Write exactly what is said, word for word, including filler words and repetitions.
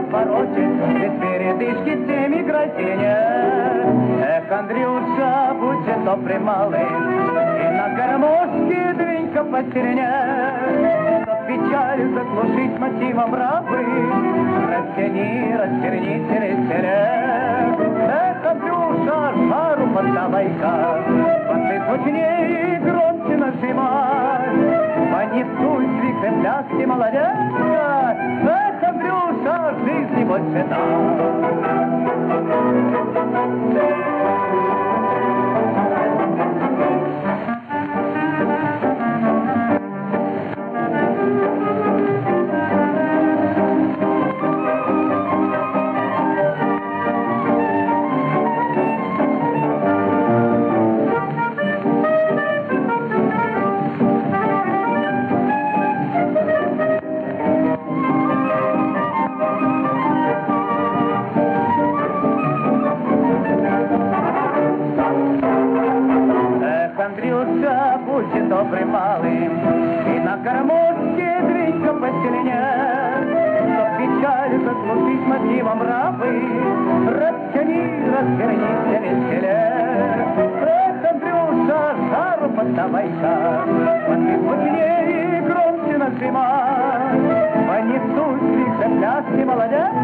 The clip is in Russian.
пороте, без передышки теми грозения. Эх, Андрюша, будь то прималый, и на гармошке двинь-ка посильнее, чтоб печаль заглушить мотивом рабы, растяни, растерни теле-теле. Эх, Андрюша, жару поддавай-ка, ты звучнее и громче нажимай. Понесуй с вихрем пляски молодежка, эх, Андрюша, жизни больше Андрюша, будь добрым малым, и на гармошке двинь-ка посильнее, чтоб печаль заглушить мотивом рабы, растяни, развернись веселее. Эх, Андрюша, жару поддавай-ка, ты плотнее и громче нажимай. Понесусь в пляски молодец.